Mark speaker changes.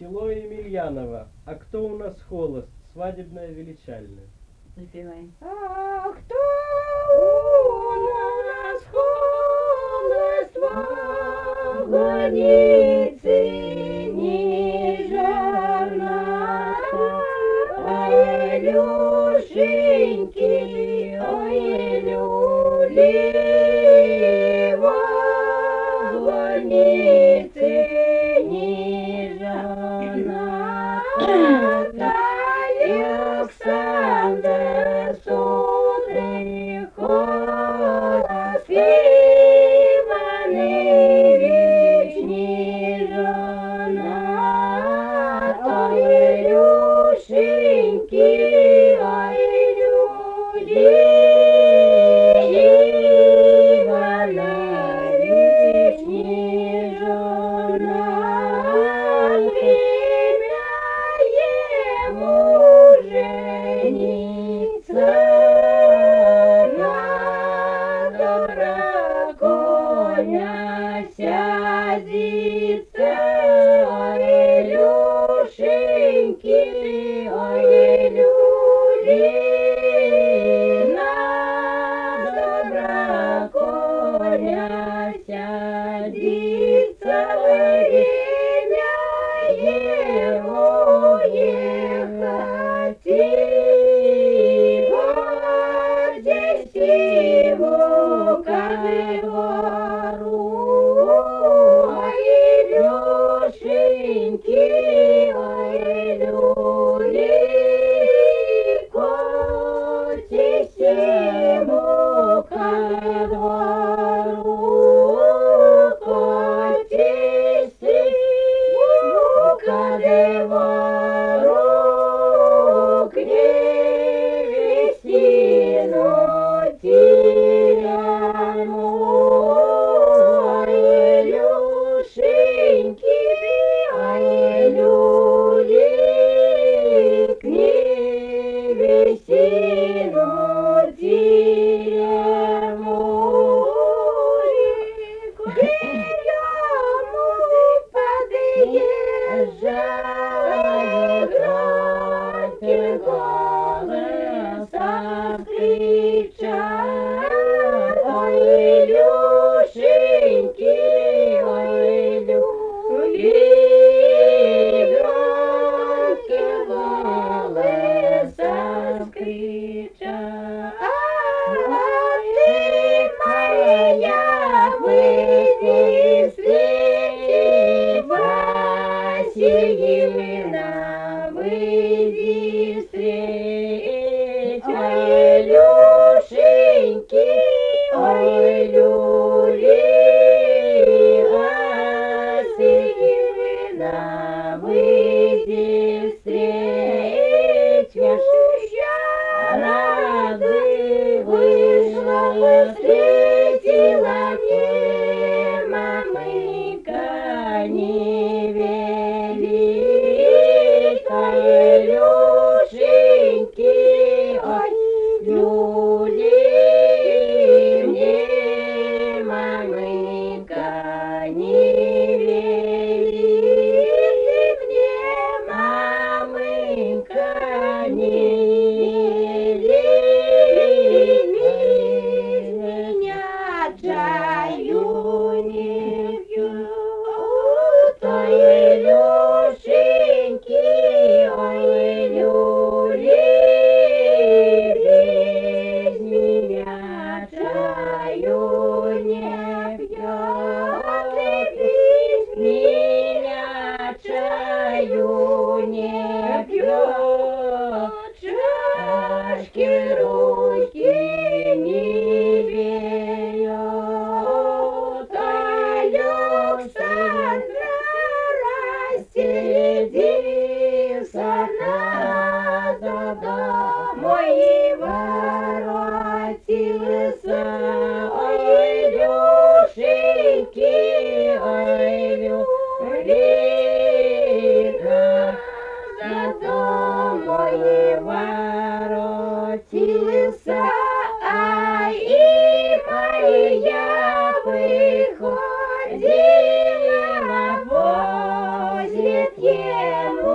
Speaker 1: село Емельяново. А кто у нас холост? Свадебное величальное.
Speaker 2: Запевай.
Speaker 3: А кто у нас холост во границе не жарната? Ой, Илюшеньки, ой, Илюли, во границе не жарната. Александр Судрик, Ходос Иванович не женат. Ой, Илюшеньки, ой, Илюли, Иванович не женат. Время ему жениться на драконя сядется. Ой, Илюшеньки, ой, Илюли, на драконя сядется. Время его ехать, и вот здесь его ко двору. Ой, Илюшеньки, ой, Илюли, котись ему ко двору, котись ему ко двору, к невестину Тиляну. Ой, Илюшеньки, ой, Илюли, к невестину Тиляну. Приему подъезжает, громким голосом кричат. Ой, Илюшеньки, ой, Илюли, громким голосом кричат. А ты моя, выйди встреть, Васильевна, выйди встреть. Ой, Илюшеньки, ой, Илюли, Васильевна, выйди встреть. Я рады вышла, встретила мне мамыка невелика. Илюшеньки, ой, Люли, мне мамыка невелика, мне мамыка невелика, меня чаю не пьют. Ой, Илюшеньки, ой, Илюли, без меня чаю не пьет. Без меня чаю не пьет. Чашки руки не берет. Александра рассердился, надо домой воротился. Ой, Илюшеньки, ой, Илюли, надо домой воротился. А и моя выходила, возит світ йому